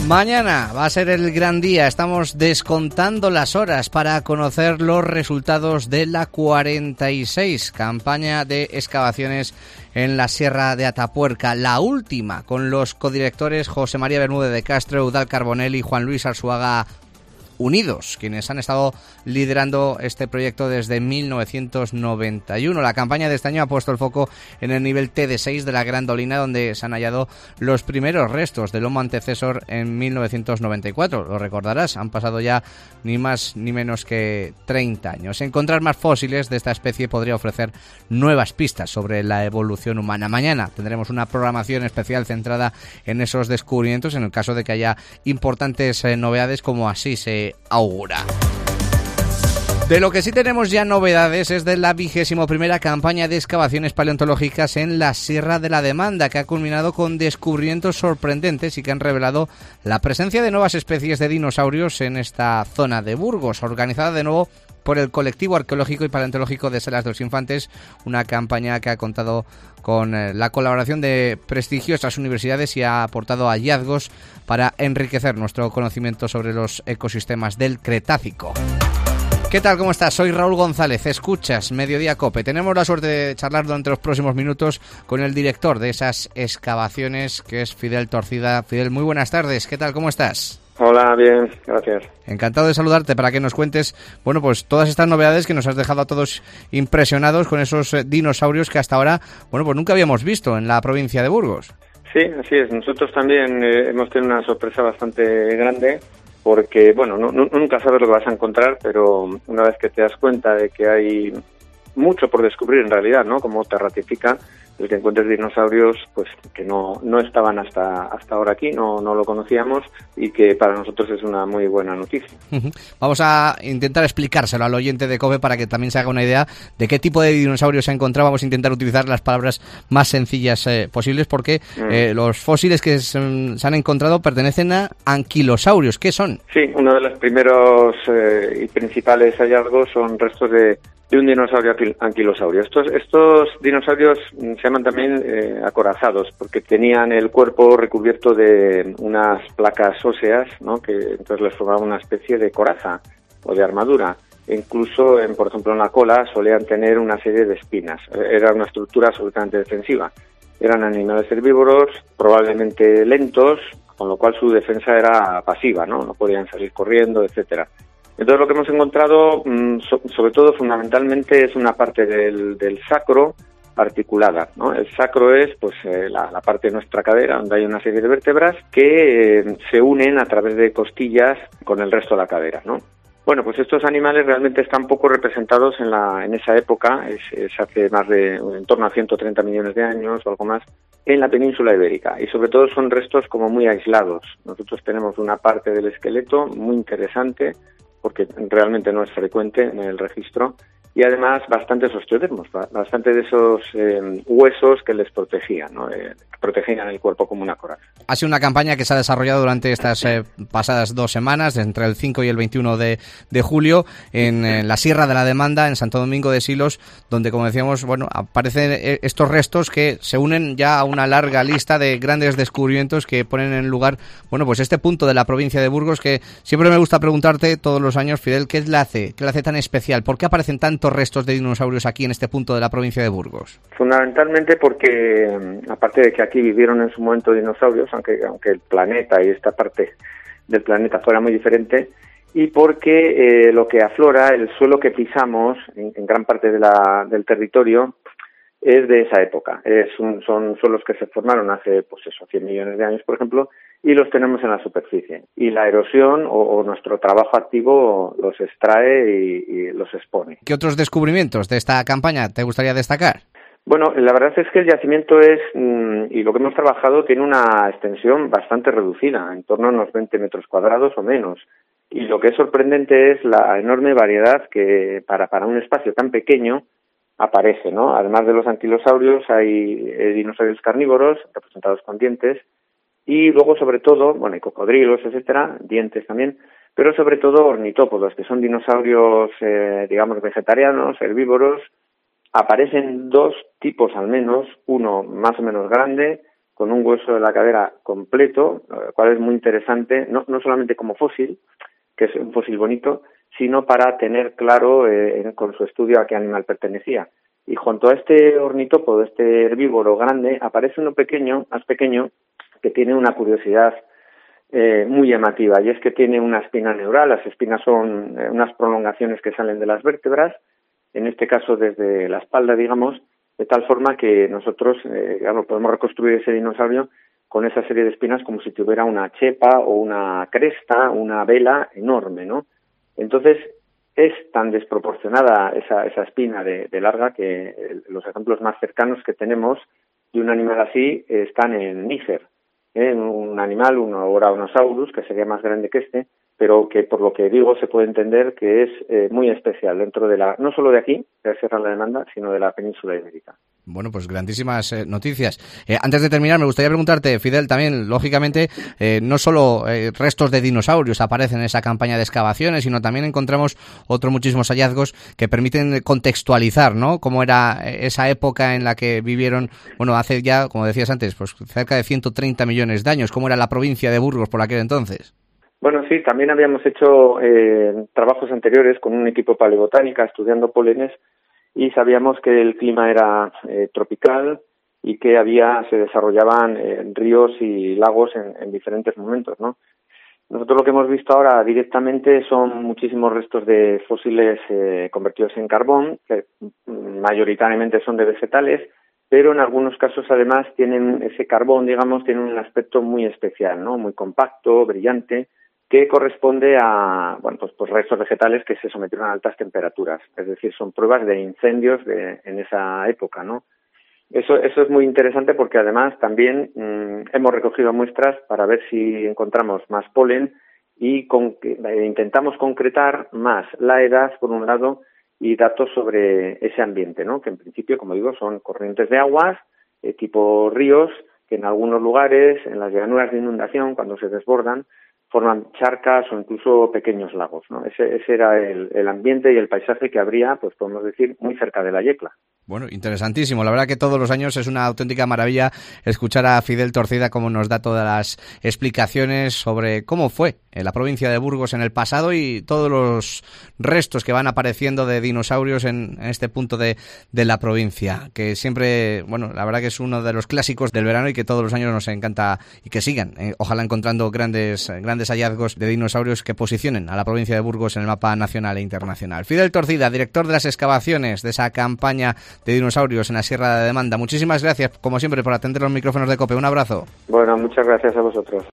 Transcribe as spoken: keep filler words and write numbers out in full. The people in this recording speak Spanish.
Mañana va a ser el gran día, estamos descontando las horas para conocer los resultados de la cuarenta y seis, campaña de excavaciones en la Sierra de Atapuerca, la última, con los codirectores José María Bermúdez de Castro, Eudald Carbonell y Juan Luis Arzuaga Unidos, quienes han estado liderando este proyecto desde mil novecientos noventa y uno. La campaña de este año ha puesto el foco en el nivel T D seis de la Gran Dolina, donde se han hallado los primeros restos del Homo antecesor en mil novecientos noventa y cuatro. Lo recordarás, han pasado ya ni más ni menos que treinta años. Encontrar más fósiles de esta especie podría ofrecer nuevas pistas sobre la evolución humana. Mañana tendremos una programación especial centrada en esos descubrimientos, en el caso de que haya importantes eh, novedades, como así se augura. De lo que sí tenemos ya novedades es de la vigésimo primera campaña de excavaciones paleontológicas en la Sierra de la Demanda, que ha culminado con descubrimientos sorprendentes y que han revelado la presencia de nuevas especies de dinosaurios en esta zona de Burgos, organizada de nuevo por el Colectivo Arqueológico y Paleontológico de Salas de los Infantes, una campaña que ha contado con eh, la colaboración de prestigiosas universidades y ha aportado hallazgos para enriquecer nuestro conocimiento sobre los ecosistemas del Cretácico. ¿Qué tal? ¿Cómo estás? Soy Raúl González, escuchas Mediodía Cope. Tenemos la suerte de charlar durante los próximos minutos con el director de esas excavaciones, que es Fidel Torcida. Fidel, muy buenas tardes, ¿qué tal? ¿Cómo estás? Hola, bien, gracias. Encantado de saludarte para que nos cuentes, bueno, pues todas estas novedades que nos has dejado a todos impresionados con esos eh, dinosaurios que hasta ahora, bueno, pues nunca habíamos visto en la provincia de Burgos. Sí, así es. Nosotros también eh, hemos tenido una sorpresa bastante grande porque, bueno, no, no, nunca sabes lo que vas a encontrar, pero una vez que te das cuenta de que hay mucho por descubrir en realidad, ¿no? Como te ratifica el que encuentres dinosaurios pues que no no estaban hasta hasta ahora aquí, no no lo conocíamos y que para nosotros es una muy buena noticia. Uh-huh. Vamos a intentar explicárselo al oyente de COPE para que también se haga una idea de qué tipo de dinosaurios se ha encontrado. Vamos a intentar utilizar las palabras más sencillas eh, posibles porque mm. eh, los fósiles que se, se han encontrado pertenecen a anquilosaurios. ¿Qué son? Sí, uno de los primeros eh, y principales hallazgos son restos de de un dinosaurio anquilosaurio. Estos, estos dinosaurios se llaman también eh, acorazados porque tenían el cuerpo recubierto de unas placas óseas, ¿no? Que entonces les formaba una especie de coraza o de armadura. E incluso, en, por ejemplo, en la cola solían tener una serie de espinas. Era una estructura absolutamente defensiva. Eran animales herbívoros, probablemente lentos, con lo cual su defensa era pasiva, ¿no? No podían salir corriendo, etcétera. Entonces lo que hemos encontrado, sobre todo fundamentalmente, es una parte del, del sacro articulada, ¿no? El sacro es pues eh, la, la parte de nuestra cadera donde hay una serie de vértebras que eh, se unen a través de costillas con el resto de la cadera, ¿no? Bueno, pues estos animales realmente están poco representados en la en esa época, es, es hace más de en torno a ciento treinta millones de años o algo más, en la península ibérica, y sobre todo son restos como muy aislados. Nosotros tenemos una parte del esqueleto muy interesante, porque realmente no es frecuente en el registro, y además bastantes osteodermos, bastante de esos eh, huesos que les protegían, ¿no? Eh, que protegían el cuerpo como una coraza. Ha sido una campaña que se ha desarrollado durante estas eh, pasadas dos semanas, entre el cinco y el veintiuno de, de julio, en, en la Sierra de la Demanda, en Santo Domingo de Silos, donde, como decíamos, bueno, aparecen estos restos que se unen ya a una larga lista de grandes descubrimientos que ponen en lugar, bueno, pues este punto de la provincia de Burgos que siempre me gusta preguntarte todos los años, Fidel, ¿qué le hace? ¿Qué le hace tan especial? ¿Por qué aparecen tantos restos de dinosaurios aquí en este punto de la provincia de Burgos? Fundamentalmente porque, aparte de que aquí vivieron en su momento dinosaurios, aunque aunque el planeta y esta parte del planeta fuera muy diferente, y porque eh, lo que aflora, el suelo que pisamos en, en gran parte de la, del territorio, es de esa época. Es un, son suelos que se formaron hace, pues eso, cien millones de años, por ejemplo, y los tenemos en la superficie. Y la erosión o, o nuestro trabajo activo los extrae y, y los expone. ¿Qué otros descubrimientos de esta campaña te gustaría destacar? Bueno, la verdad es que el yacimiento es, y lo que hemos trabajado, tiene una extensión bastante reducida, en torno a unos veinte metros cuadrados o menos. Y lo que es sorprendente es la enorme variedad que para, para un espacio tan pequeño aparece, ¿no? Además de los anquilosaurios, hay eh, dinosaurios carnívoros, representados con dientes, y luego, sobre todo, bueno, hay cocodrilos, etcétera, dientes también, pero sobre todo ornitópodos, que son dinosaurios, eh, digamos, vegetarianos, herbívoros. Aparecen dos tipos al menos, uno más o menos grande con un hueso de la cadera completo, lo cual es muy interesante, no, no solamente como fósil, que es un fósil bonito, sino para tener claro eh, con su estudio a qué animal pertenecía. Y junto a este ornitópodo, este herbívoro grande, aparece uno pequeño, más pequeño, que tiene una curiosidad eh, muy llamativa, y es que tiene una espina neural. Las espinas son eh, unas prolongaciones que salen de las vértebras, en este caso desde la espalda, digamos, de tal forma que nosotros eh, digamos, podemos reconstruir ese dinosaurio con esa serie de espinas como si tuviera una chepa o una cresta, una vela enorme, ¿no? Entonces, es tan desproporcionada esa, esa espina de, de larga que los ejemplos más cercanos que tenemos de un animal así están en Níger, ¿eh? Un animal, un Ouranosaurus, que sería más grande que este, pero que por lo que digo se puede entender que es eh, muy especial dentro de la, no solo de aquí, de la Sierra de la Demanda, sino de la península ibérica. Bueno, pues grandísimas eh, noticias. Eh, antes de terminar, me gustaría preguntarte, Fidel, también, lógicamente, eh, no solo eh, restos de dinosaurios aparecen en esa campaña de excavaciones, sino también encontramos otros muchísimos hallazgos que permiten contextualizar, ¿no?, cómo era esa época en la que vivieron, bueno, hace ya, como decías antes, pues cerca de ciento treinta millones de años. ¿Cómo era la provincia de Burgos por aquel entonces? Bueno, sí, también habíamos hecho eh, trabajos anteriores con un equipo paleobotánica estudiando pólenes, y sabíamos que el clima era eh, tropical y que había se desarrollaban eh, ríos y lagos en, en diferentes momentos, ¿no? Nosotros lo que hemos visto ahora directamente son muchísimos restos de fósiles eh, convertidos en carbón, que mayoritariamente son de vegetales, pero en algunos casos además tienen ese carbón, digamos, tiene un aspecto muy especial, ¿no?, muy compacto, brillante, que corresponde a, bueno, pues, pues restos vegetales que se sometieron a altas temperaturas, es decir, son pruebas de incendios de, en esa época, ¿no? Eso, eso es muy interesante porque además también mmm, hemos recogido muestras para ver si encontramos más polen y con, eh, intentamos concretar más la edad, por un lado, y datos sobre ese ambiente, ¿no?, que en principio, como digo, son corrientes de aguas, eh, tipo ríos, que en algunos lugares, en las llanuras de inundación, cuando se desbordan, forman charcas o incluso pequeños lagos, ¿no? Ese, ese era el, el ambiente y el paisaje que habría, pues podemos decir, muy cerca de la Yecla. Bueno, interesantísimo. La verdad que todos los años es una auténtica maravilla escuchar a Fidel Torcida cómo nos da todas las explicaciones sobre cómo fue en la provincia de Burgos en el pasado y todos los restos que van apareciendo de dinosaurios en, en este punto de, de la provincia, que siempre, bueno, la verdad que es uno de los clásicos del verano y que todos los años nos encanta y que sigan, eh, ojalá encontrando grandes, grandes hallazgos de dinosaurios que posicionen a la provincia de Burgos en el mapa nacional e internacional. Fidel Torcida, director de las excavaciones de esa campaña de dinosaurios en la Sierra de Demanda. Muchísimas gracias, como siempre, por atender los micrófonos de COPE. Un abrazo. Bueno, muchas gracias a vosotros.